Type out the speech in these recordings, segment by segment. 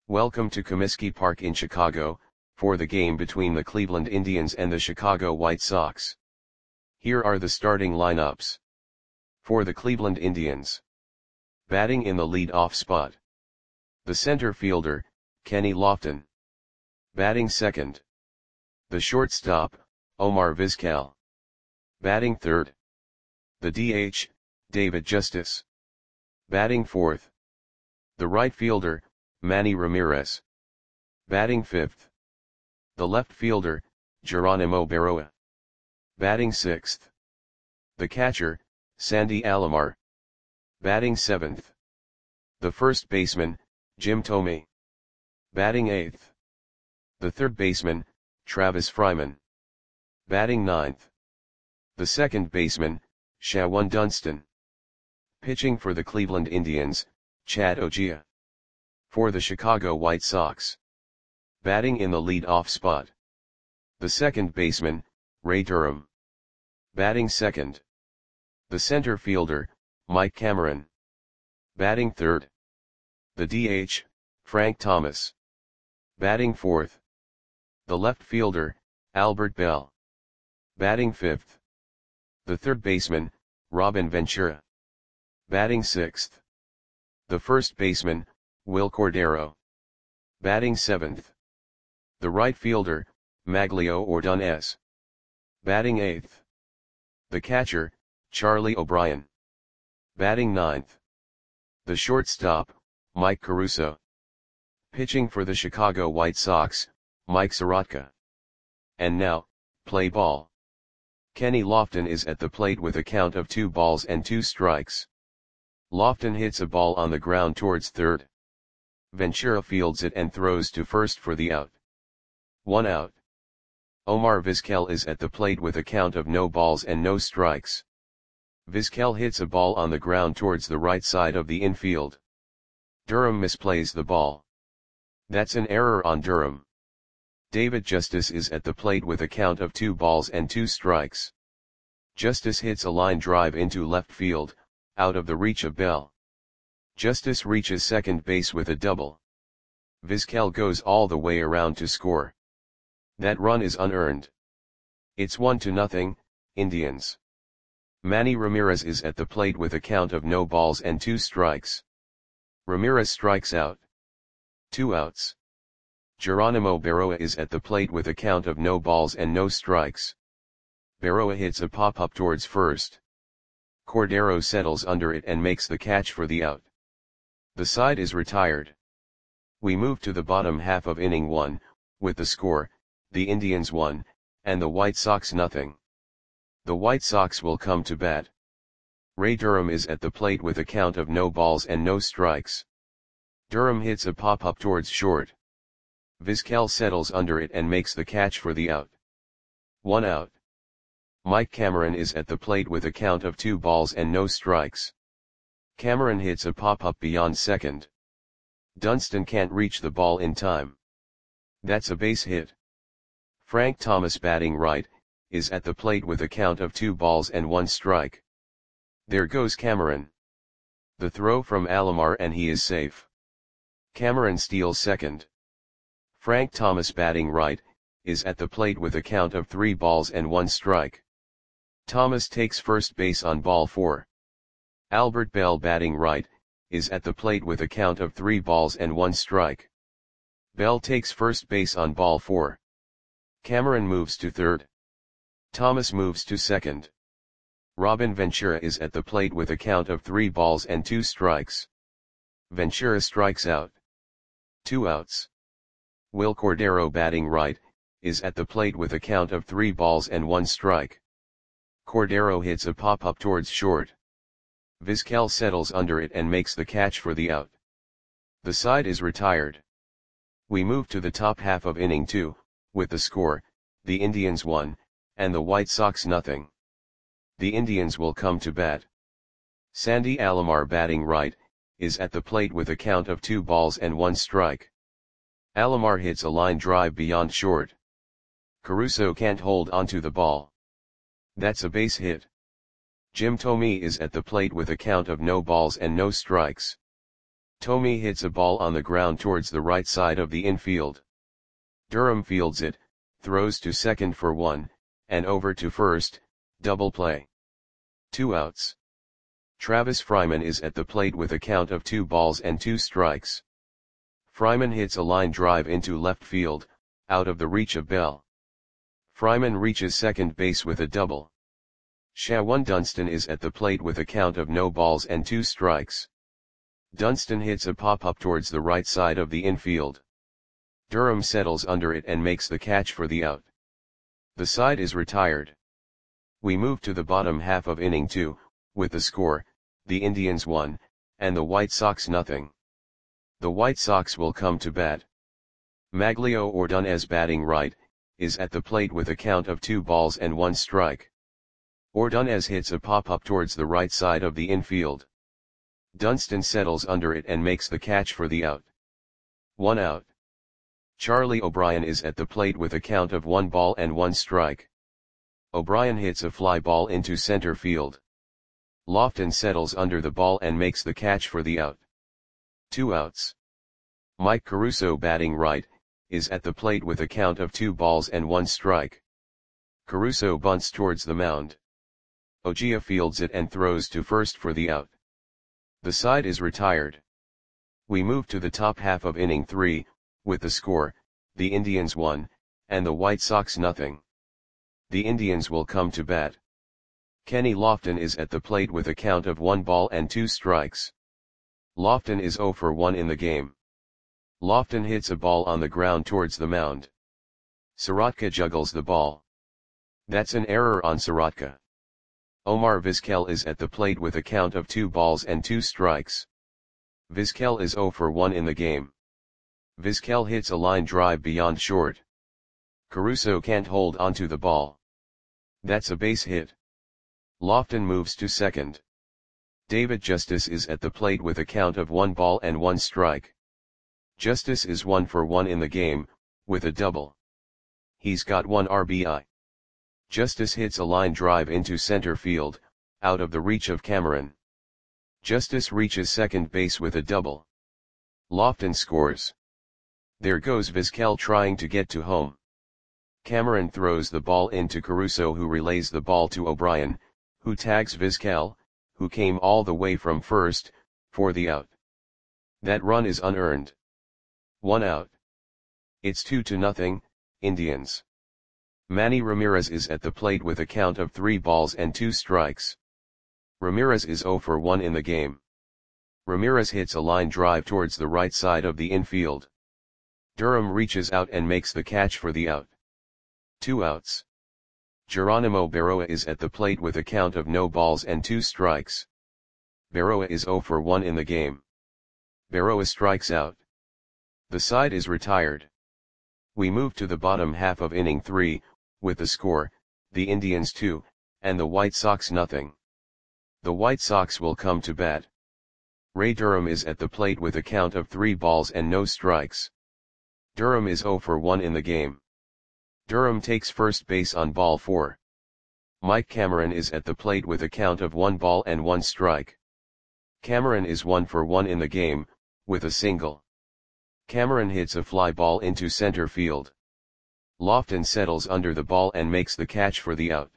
Welcome to Comiskey Park in Chicago, for the game between the Cleveland Indians and the Chicago White Sox. Here are the starting lineups. For the Cleveland Indians. Batting in the lead-off spot. The center fielder, Kenny Lofton. Batting second. The shortstop, Omar Vizquel. Batting third. The DH, David Justice. Batting fourth. The right fielder, Manny Ramirez. Batting fifth. The left fielder, Geronimo Berroa. Batting sixth. The catcher, Sandy Alomar. Batting seventh. The first baseman, Jim Thome. Batting eighth. The third baseman, Travis Fryman. Batting ninth. The second baseman, Shawon Dunston. Pitching for the Cleveland Indians, Chad Ogea. For the Chicago White Sox. Batting in the lead-off spot. The second baseman, Ray Durham. Batting second. The center fielder, Mike Cameron. Batting third. The DH, Frank Thomas. Batting fourth. The left fielder, Albert Bell. Batting fifth. The third baseman, Robin Ventura. Batting sixth. The first baseman, Will Cordero. Batting seventh. The right fielder, Maglio Ordonez. Batting eighth. The catcher, Charlie O'Brien. Batting ninth. The shortstop, Mike Caruso. Pitching for the Chicago White Sox, Mike Soroka. And now, play ball. Kenny Lofton is at the plate with a count of 2 balls and 2 strikes. Lofton hits a ball on the ground towards third. Ventura fields it and throws to first for the out. 1 out. Omar Vizquel is at the plate with a count of no balls and no strikes. Vizquel hits a ball on the ground towards the right side of the infield. Durham misplays the ball. That's an error on Durham. David Justice is at the plate with a count of 2 balls and 2 strikes. Justice hits a line drive into left field, out of the reach of Bell. Justice reaches second base with a double. Vizquel goes all the way around to score. That run is unearned. It's 1-0, Indians. Manny Ramirez is at the plate with a count of no balls and 2 strikes. Ramirez strikes out. 2 outs. Geronimo Berroa is at the plate with a count of no balls and no strikes. Berroa hits a pop-up towards first. Cordero settles under it and makes the catch for the out. The side is retired. We move to the bottom half of inning 1, with the score, the Indians 1, and the White Sox 0. The White Sox will come to bat. Ray Durham is at the plate with a count of no balls and no strikes. Durham hits a pop-up towards short. Vizquel settles under it and makes the catch for the out. 1 out. Mike Cameron is at the plate with a count of 2 balls and no strikes. Cameron hits a pop-up beyond second. Dunston can't reach the ball in time. That's a base hit. Frank Thomas, batting right, is at the plate with a count of 2 balls and 1 strike. There goes Cameron. The throw from Alomar and he is safe. Cameron steals second. Frank Thomas, batting right, is at the plate with a count of 3 balls and 1 strike. Thomas takes first base on ball 4. Albert Bell, batting right, is at the plate with a count of 3 balls and 1 strike. Bell takes first base on ball 4. Cameron moves to third. Thomas moves to second. Robin Ventura is at the plate with a count of 3 balls and 2 strikes. Ventura strikes out. 2 outs. Will Cordero, batting right, is at the plate with a count of 3 balls and 1 strike. Cordero hits a pop-up towards short. Vizquel settles under it and makes the catch for the out. The side is retired. We move to the top half of inning 2, with the score, the Indians 1, and the White Sox 0. The Indians will come to bat. Sandy Alomar, batting right, is at the plate with a count of 2 balls and 1 strike. Alomar hits a line drive beyond short. Caruso can't hold onto the ball. That's a base hit. Jim Thome is at the plate with a count of no balls and no strikes. Tommy hits a ball on the ground towards the right side of the infield. Durham fields it, throws to second for 1, and over to first, double play. 2 outs. Travis Fryman is at the plate with a count of 2 balls and 2 strikes. Fryman hits a line drive into left field, out of the reach of Bell. Fryman reaches second base with a double. Shawan Dunston is at the plate with a count of no balls and 2 strikes. Dunston hits a pop-up towards the right side of the infield. Durham settles under it and makes the catch for the out. The side is retired. We move to the bottom half of inning 2, with the score, the Indians 1, and the White Sox nothing. The White Sox will come to bat. Maglio Ordonez, batting right, is at the plate with a count of 2 balls and 1 strike. Ordonez hits a pop-up towards the right side of the infield. Dunston settles under it and makes the catch for the out. 1 out. Charlie O'Brien is at the plate with a count of 1 ball and 1 strike. O'Brien hits a fly ball into center field. Lofton settles under the ball and makes the catch for the out. 2 outs. Mike Caruso, batting right, is at the plate with a count of 2 balls and 1 strike. Caruso bunts towards the mound. Ojia fields it and throws to first for the out. The side is retired. We move to the top half of inning 3, with the score, the Indians 1, and the White Sox nothing. The Indians will come to bat. Kenny Lofton is at the plate with a count of 1 ball and 2 strikes. Lofton is 0 for 1 in the game. Lofton hits a ball on the ground towards the mound. Sorotka juggles the ball. That's an error on Sorotka. Omar Vizquel is at the plate with a count of 2 balls and 2 strikes. Vizquel is 0 for 1 in the game. Vizquel hits a line drive beyond short. Caruso can't hold onto the ball. That's a base hit. Lofton moves to second. David Justice is at the plate with a count of 1 ball and 1 strike. Justice is 1 for 1 in the game, with a double. He's got 1 RBI. Justice hits a line drive into center field, out of the reach of Cameron. Justice reaches second base with a double. Lofton scores. There goes Vizquel trying to get to home. Cameron throws the ball into Caruso, who relays the ball to O'Brien, who tags Vizquel, who came all the way from first, for the out. That run is unearned. 1 out. It's 2-0, Indians. Manny Ramirez is at the plate with a count of 3 balls and 2 strikes. Ramirez is 0 for 1 in the game. Ramirez hits a line drive towards the right side of the infield. Durham reaches out and makes the catch for the out. 2 outs. Geronimo Berroa is at the plate with a count of no balls and 2 strikes. Berroa is 0 for 1 in the game. Berroa strikes out. The side is retired. We move to the bottom half of inning 3, with the score, the Indians 2, and the White Sox nothing. The White Sox will come to bat. Ray Durham is at the plate with a count of 3 balls and no strikes. Durham is 0 for 1 in the game. Durham takes first base on ball 4. Mike Cameron is at the plate with a count of 1 ball and 1 strike. Cameron is 1 for 1 in the game, with a single. Cameron hits a fly ball into center field. Lofton settles under the ball and makes the catch for the out.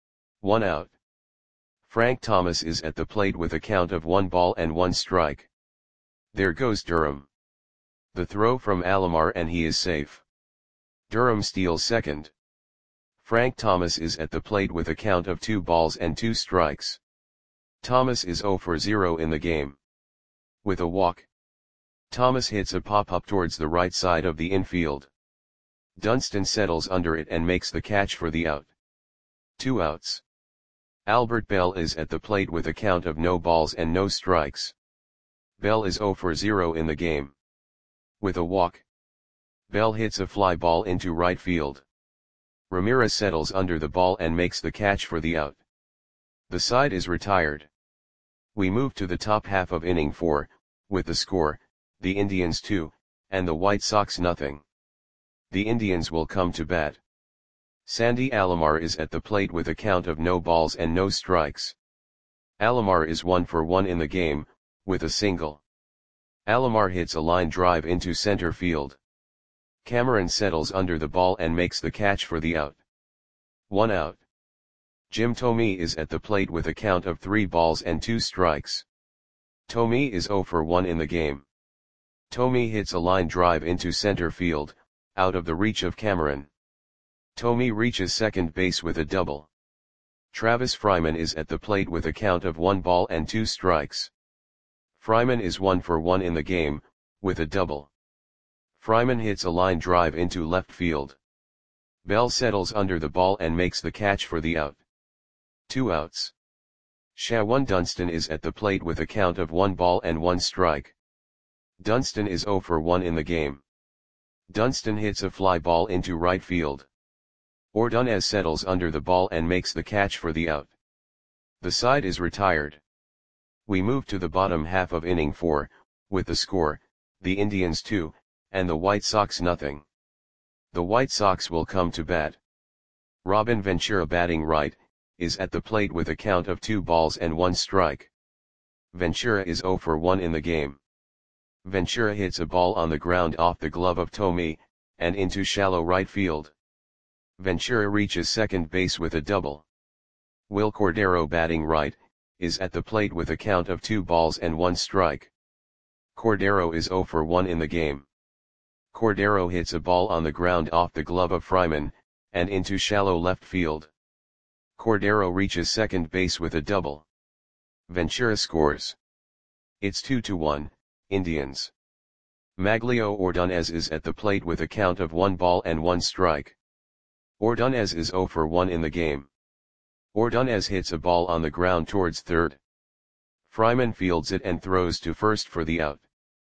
1 out. Frank Thomas is at the plate with a count of 1 ball and 1 strike. There goes Durham. The throw from Alomar and he is safe. Durham steals second. Frank Thomas is at the plate with a count of 2 balls and 2 strikes. Thomas is 0 for 0 in the game. With a walk. Thomas hits a pop-up towards the right side of the infield. Dunston settles under it and makes the catch for the out. 2 outs. Albert Bell is at the plate with a count of no balls and no strikes. Bell is 0 for 0 in the game. With a walk. Bell hits a fly ball into right field. Ramirez settles under the ball and makes the catch for the out. The side is retired. We move to the top half of inning 4, with the score, the Indians 2, and the White Sox nothing. The Indians will come to bat. Sandy Alomar is at the plate with a count of no balls and no strikes. Alomar is 1 for 1 in the game, with a single. Alomar hits a line drive into center field. Cameron settles under the ball and makes the catch for the out. 1 out. Jim Thome is at the plate with a count of 3 balls and 2 strikes. Thome is 0 for 1 in the game. Thome hits a line drive into center field, out of the reach of Cameron. Thome reaches second base with a double. Travis Fryman is at the plate with a count of 1 ball and 2 strikes. Fryman is 1 for 1 in the game, with a double. Fryman hits a line drive into left field. Bell settles under the ball and makes the catch for the out. 2 outs. Shawan Dunston is at the plate with a count of 1 ball and 1 strike. Dunston is 0 for 1 in the game. Dunston hits a fly ball into right field. Ordonez settles under the ball and makes the catch for the out. The side is retired. We move to the bottom half of inning 4, with the score, the Indians 2, and the White Sox nothing. The White Sox will come to bat. Robin Ventura, batting right, is at the plate with a count of 2 balls and 1 strike. Ventura is 0 for 1 in the game. Ventura hits a ball on the ground off the glove of Thome, and into shallow right field. Ventura reaches second base with a double. Will Cordero, batting right, is at the plate with a count of 2 balls and 1 strike. Cordero is 0 for 1 in the game. Cordero hits a ball on the ground off the glove of Fryman, and into shallow left field. Cordero reaches second base with a double. Ventura scores. It's 2-1, Indians. Maglio Ordonez is at the plate with a count of 1 ball and 1 strike. Ordonez is 0 for 1 in the game. Ordonez hits a ball on the ground towards third. Fryman fields it and throws to first for the out.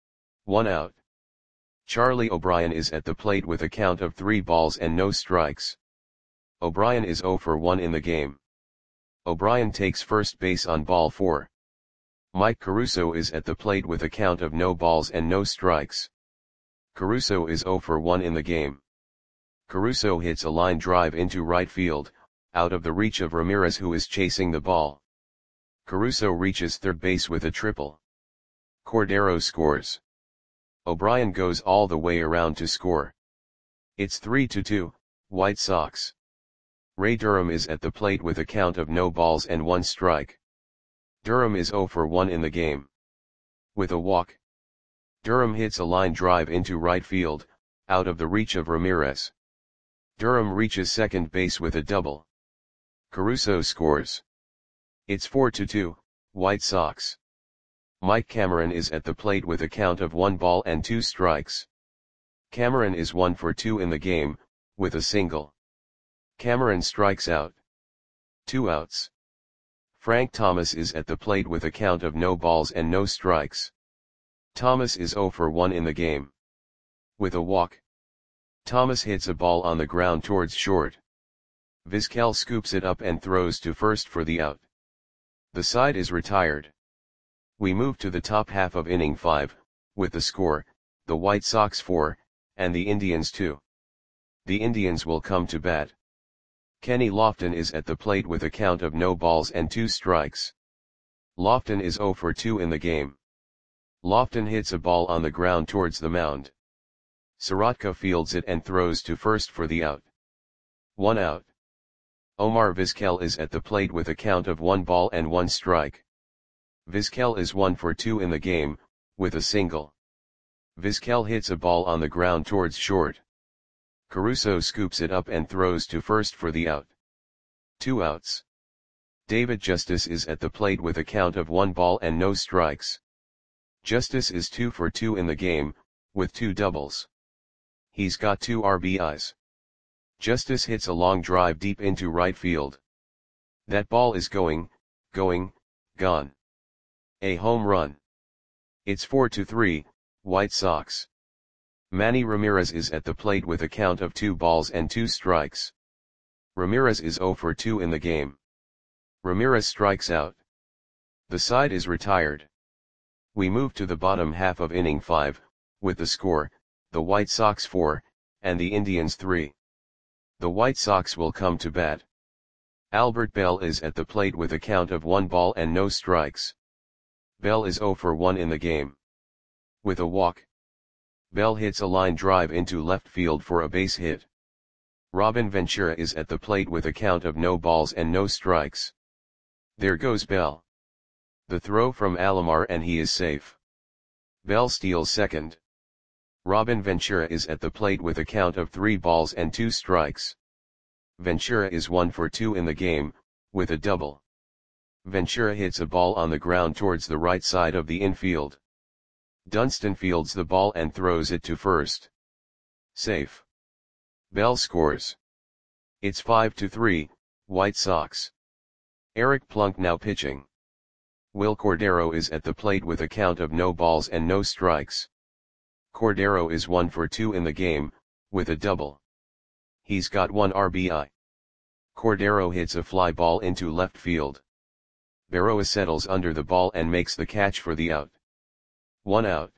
1 out. Charlie O'Brien is at the plate with a count of 3 balls and no strikes. O'Brien is 0 for 1 in the game. O'Brien takes first base on ball 4. Mike Caruso is at the plate with a count of no balls and no strikes. Caruso is 0 for 1 in the game. Caruso hits a line drive into right field, out of the reach of Ramirez, who is chasing the ball. Caruso reaches third base with a triple. Cordero scores. O'Brien goes all the way around to score. It's 3-2, White Sox. Ray Durham is at the plate with a count of no balls and 1 strike. Durham is 0 for 1 in the game. With a walk. Durham hits a line drive into right field, out of the reach of Ramirez. Durham reaches second base with a double. Caruso scores. It's 4-2, White Sox. Mike Cameron is at the plate with a count of 1 ball and 2 strikes. Cameron is 1 for 2 in the game, with a single. Cameron strikes out. 2 outs. Frank Thomas is at the plate with a count of no balls and no strikes. Thomas is 0 for 1 in the game. With a walk. Thomas hits a ball on the ground towards short. Vizquel scoops it up and throws to first for the out. The side is retired. We move to the top half of inning 5, with the score, the White Sox 4, and the Indians 2. The Indians will come to bat. Kenny Lofton is at the plate with a count of no balls and 2 strikes. Lofton is 0 for 2 in the game. Lofton hits a ball on the ground towards the mound. Sorotka fields it and throws to first for the out. 1 out. Omar Vizquel is at the plate with a count of 1 ball and 1 strike. Vizquel is 1 for 2 in the game, with a single. Vizquel hits a ball on the ground towards short. Caruso scoops it up and throws to first for the out. 2 outs. David Justice is at the plate with a count of 1 ball and no strikes. Justice is 2 for 2 in the game, with 2 doubles. He's got 2 RBIs. Justice hits a long drive deep into right field. That ball is going, gone. A home run. It's 4-3, White Sox. Manny Ramirez is at the plate with a count of 2 balls and 2 strikes. Ramirez is 0 for 2 in the game. Ramirez strikes out. The side is retired. We move to the bottom half of inning 5, with the score, the White Sox 4, and the Indians 3. The White Sox will come to bat. Albert Bell is at the plate with a count of 1 ball and no strikes. Bell is 0 for 1 in the game. With a walk, Bell hits a line drive into left field for a base hit. Robin Ventura is at the plate with a count of no balls and no strikes. There goes Bell. The throw from Alomar and he is safe. Bell steals second. Robin Ventura is at the plate with a count of 3 balls and 2 strikes. Ventura is 1 for 2 in the game, with a double. Ventura hits a ball on the ground towards the right side of the infield. Dunston fields the ball and throws it to first. Safe. Bell scores. It's 5-3, White Sox. Eric Plunk now pitching. Will Cordero is at the plate with a count of no balls and no strikes. Cordero is 1 for 2 in the game, with a double. He's got 1 RBI. Cordero hits a fly ball into left field. Berroa settles under the ball and makes the catch for the out. 1 out.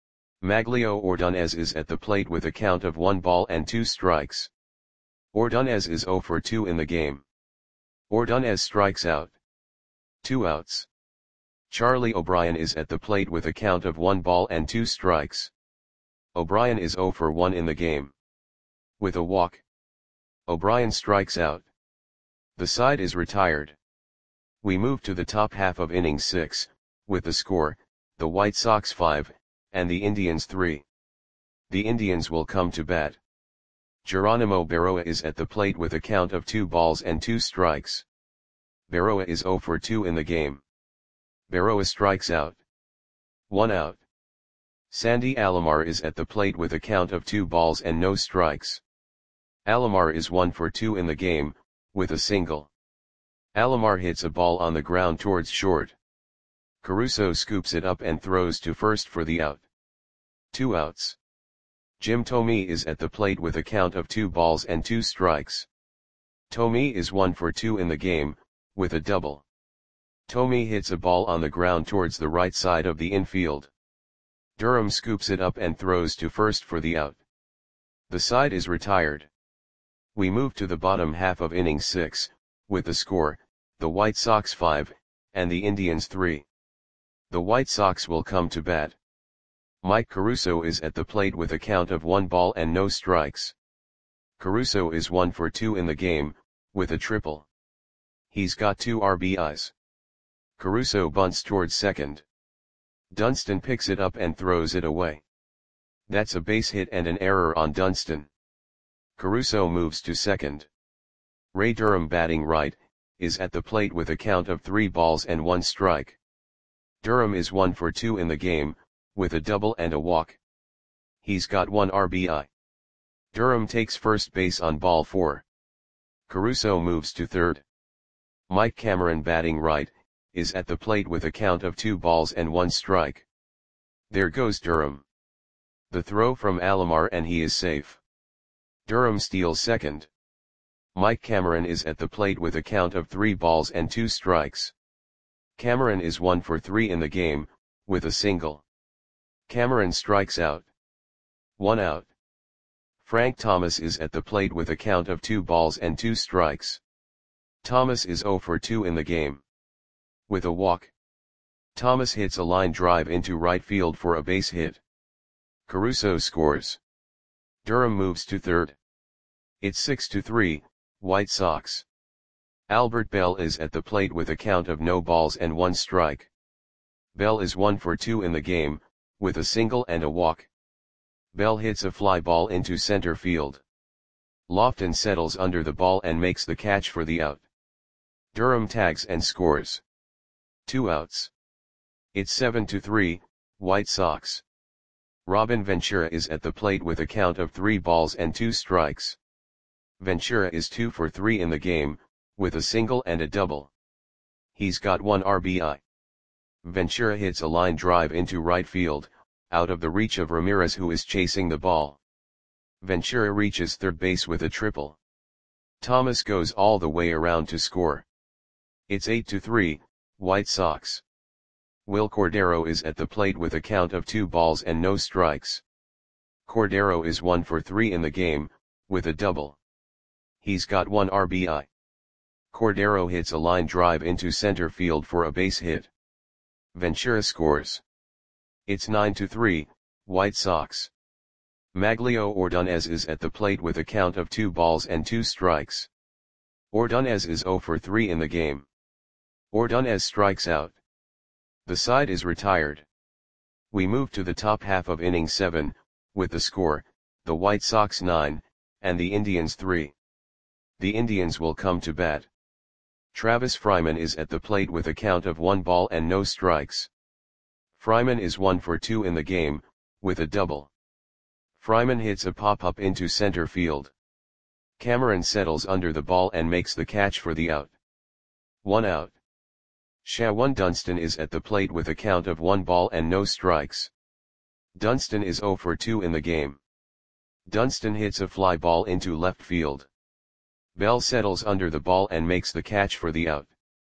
Maglio Ordonez is at the plate with a count of 1 ball and 2 strikes. Ordonez is 0 for 2 in the game. Ordonez strikes out. 2 outs. Charlie O'Brien is at the plate with a count of 1 ball and 2 strikes. O'Brien is 0 for 1 in the game. With a walk, O'Brien strikes out. The side is retired. We move to the top half of inning 6, with the score, the White Sox 5, and the Indians 3. The Indians will come to bat. Geronimo Berroa is at the plate with a count of 2 balls and 2 strikes. Berroa is 0 for 2 in the game. Berroa strikes out. 1 out. Sandy Alomar is at the plate with a count of 2 balls and no strikes. Alomar is 1 for 2 in the game, with a single. Alomar hits a ball on the ground towards short. Caruso scoops it up and throws to first for the out. 2 outs. Jim Thome is at the plate with a count of 2 balls and 2 strikes. Thome is 1 for 2 in the game, with a double. Thome hits a ball on the ground towards the right side of the infield. Durham scoops it up and throws to first for the out. The side is retired. We move to the bottom half of inning 6, with the score, the White Sox 5, and the Indians 3. The White Sox will come to bat. Mike Caruso is at the plate with a count of 1 ball and no strikes. Caruso is 1 for 2 in the game, with a triple. He's got 2 RBIs. Caruso bunts towards second. Dunston picks it up and throws it away. That's a base hit and an error on Dunston. Caruso moves to second. Ray Durham, batting right, is at the plate with a count of 3 balls and 1 strike. Durham is 1 for 2 in the game, with a double and a walk. He's got 1 RBI. Durham takes first base on ball 4. Caruso moves to third. Mike Cameron, batting right, is at the plate with a count of 2 balls and 1 strike. There goes Durham. The throw from Alomar and he is safe. Durham steals second. Mike Cameron is at the plate with a count of 3 balls and 2 strikes. Cameron is 1 for 3 in the game, with a single. Cameron strikes out. 1 out. Frank Thomas is at the plate with a count of 2 balls and 2 strikes. Thomas is 0 for 2 in the game. With a walk, Thomas hits a line drive into right field for a base hit. Caruso scores. Durham moves to third. It's 6-3, White Sox. Albert Bell is at the plate with a count of no balls and 1 strike. Bell is 1 for 2 in the game, with a single and a walk. Bell hits a fly ball into center field. Lofton settles under the ball and makes the catch for the out. Durham tags and scores. 2 outs. It's 7-3, White Sox. Robin Ventura is at the plate with a count of 3 balls and 2 strikes. Ventura is 2 for 3 in the game, with a single and a double. He's got 1 RBI. Ventura hits a line drive into right field, out of the reach of Ramirez, who is chasing the ball. Ventura reaches third base with a triple. Thomas goes all the way around to score. It's 8-3, White Sox. Will Cordero is at the plate with a count of 2 balls and no strikes. Cordero is 1 for 3 in the game, with a double. He's got 1 RBI. Cordero hits a line drive into center field for a base hit. Ventura scores. It's 9-3, White Sox. Maglio Ordonez is at the plate with a count of 2 balls and 2 strikes. Ordonez is 0 for 3 in the game. Ordonez strikes out. The side is retired. We move to the top half of inning 7, with the score, the White Sox 9, and the Indians 3. The Indians will come to bat. Travis Fryman is at the plate with a count of 1 ball and no strikes. Fryman is 1 for 2 in the game, with a double. Fryman hits a pop-up into center field. Cameron settles under the ball and makes the catch for the out. 1 out. Shawan Dunston is at the plate with a count of 1 ball and no strikes. Dunston is 0 for 2 in the game. Dunston hits a fly ball into left field. Bell settles under the ball and makes the catch for the out.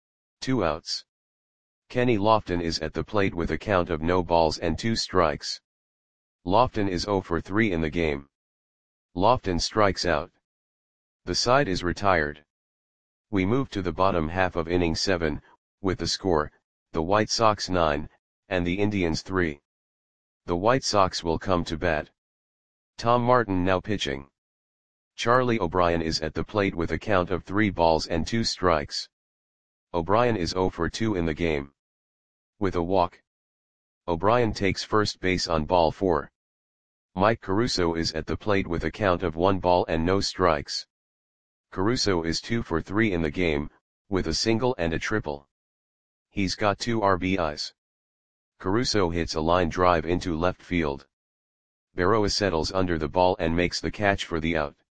2 outs. Kenny Lofton is at the plate with a count of no balls and 2 strikes. Lofton is 0 for 3 in the game. Lofton strikes out. The side is retired. We move to the bottom half of inning 7, with the score, the White Sox 9, and the Indians 3. The White Sox will come to bat. Tom Martin now pitching. Charlie O'Brien is at the plate with a count of 3 balls and 2 strikes. O'Brien is 0 for 2 in the game. With a walk. O'Brien takes first base on ball 4. Mike Caruso is at the plate with a count of 1 ball and no strikes. Caruso is 2 for 3 in the game, with a single and a triple. He's got 2 RBIs. Caruso hits a line drive into left field. Berroa settles under the ball and makes the catch for the out.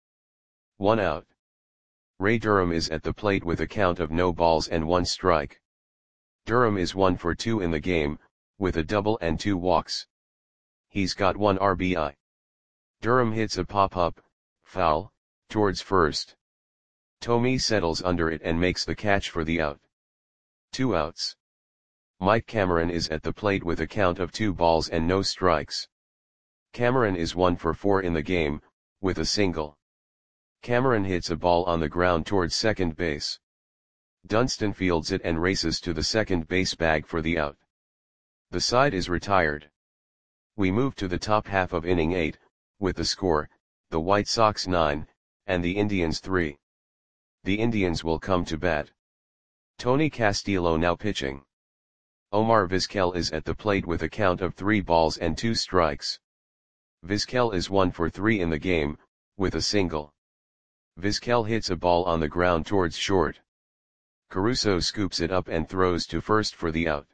1 out. Ray Durham is at the plate with a count of no balls and 1 strike. Durham is 1 for 2 in the game, with a double and 2 walks. He's got 1 RBI. Durham hits a pop-up, foul, towards first. Tomei settles under it and makes the catch for the out. 2 outs. Mike Cameron is at the plate with a count of 2 balls and no strikes. Cameron is 1 for 4 in the game, with a single. Cameron hits a ball on the ground towards second base. Dunston fields it and races to the second base bag for the out. The side is retired. We move to the top half of inning 8, with the score, the White Sox 9, and the Indians 3. The Indians will come to bat. Tony Castillo now pitching. Omar Vizquel is at the plate with a count of 3 balls and 2 strikes. Vizquel is 1 for 3 in the game, with a single. Vizquel hits a ball on the ground towards short. Caruso scoops it up and throws to first for the out.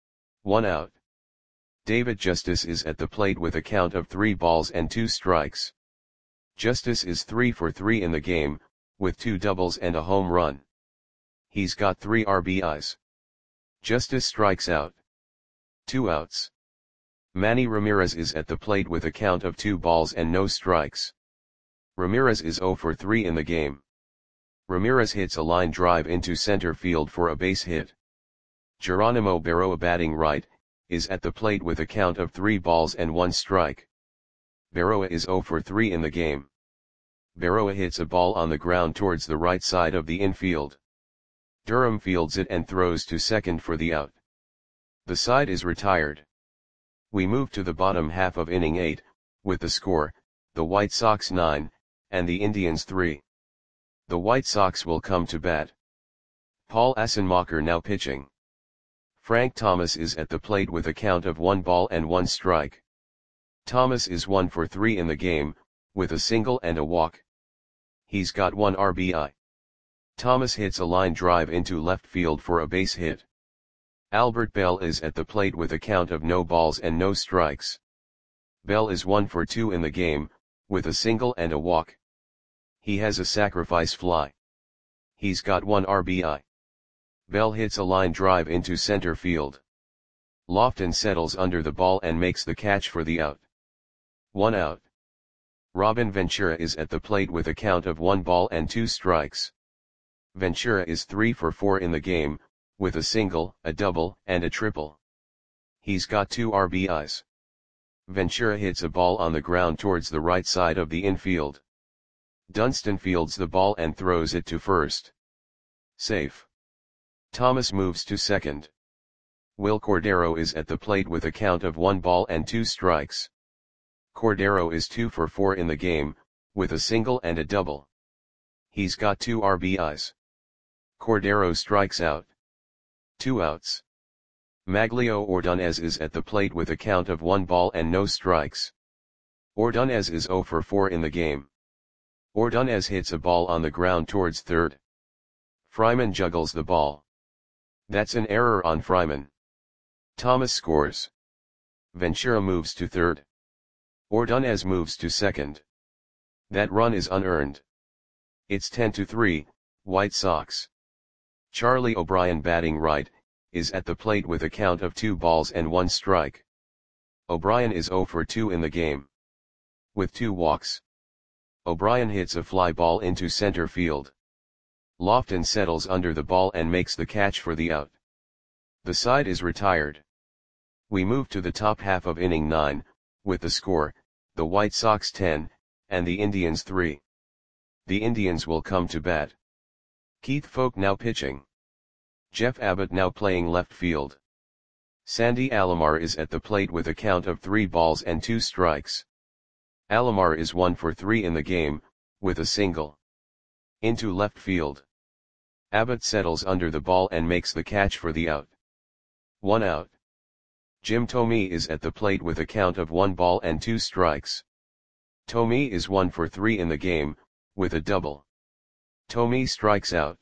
1 out. David Justice is at the plate with a count of 3 balls and 2 strikes. Justice is 3 for 3 in the game, with 2 doubles and a home run. He's got 3 RBIs. Justice strikes out. 2 outs. Manny Ramirez is at the plate with a count of 2 balls and no strikes. Ramirez is 0 for 3 in the game. Ramirez hits a line drive into center field for a base hit. Geronimo Berroa batting right, is at the plate with a count of 3 balls and 1 strike. Berroa is 0 for 3 in the game. Berroa hits a ball on the ground towards the right side of the infield. Durham fields it and throws to second for the out. The side is retired. We move to the bottom half of inning 8, with the score, the White Sox 9, and the Indians 3. The White Sox will come to bat. Paul Assenmacher now pitching. Frank Thomas is at the plate with a count of 1 ball and 1 strike. Thomas is 1 for 3 in the game, with a single and a walk. He's got 1 RBI. Thomas hits a line drive into left field for a base hit. Albert Bell is at the plate with a count of no balls and no strikes. Bell is 1 for 2 in the game, with a single and a walk. He has a sacrifice fly. He's got 1 RBI. Bell hits a line drive into center field. Lofton settles under the ball and makes the catch for the out. 1 out. Robin Ventura is at the plate with a count of 1 ball and 2 strikes. Ventura is 3 for 4 in the game, with a single, a double, and a triple. He's got 2 RBIs. Ventura hits a ball on the ground towards the right side of the infield. Dunston fields the ball and throws it to first. Safe. Thomas moves to second. Will Cordero is at the plate with a count of 1 ball and 2 strikes. Cordero is 2 for 4 in the game, with a single and a double. He's got 2 RBIs. Cordero strikes out. 2 outs. Maglio Ordonez is at the plate with a count of 1 ball and no strikes. Ordonez is 0 for 4 in the game. Ordonez hits a ball on the ground towards third. Fryman juggles the ball. That's an error on Fryman. Thomas scores. Ventura moves to third. Ordonez moves to second. That run is unearned. It's 10-3, White Sox. Charlie O'Brien batting right, is at the plate with a count of 2 balls and 1 strike. O'Brien is 0 for 2 in the game. With 2 walks. O'Brien hits a fly ball into center field. Lofton settles under the ball and makes the catch for the out. The side is retired. We move to the top half of inning 9, with the score, the White Sox 10, and the Indians 3. The Indians will come to bat. Keith Foulke now pitching. Jeff Abbott now playing left field. Sandy Alomar is at the plate with a count of 3 balls and 2 strikes. Alomar is 1 for 3 in the game, with a single. Into left field. Abbott settles under the ball and makes the catch for the out. 1 out. Jim Thome is at the plate with a count of 1 ball and 2 strikes. Thome is 1 for 3 in the game, with a double. Thome strikes out.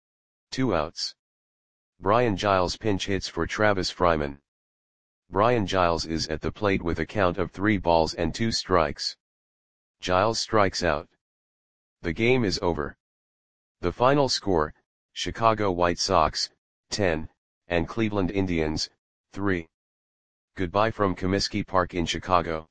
2 outs. Brian Giles pinch hits for Travis Fryman. Brian Giles is at the plate with a count of 3 balls and 2 strikes. Giles strikes out. The game is over. The final score, Chicago White Sox, 10, and Cleveland Indians, 3. Goodbye from Comiskey Park in Chicago.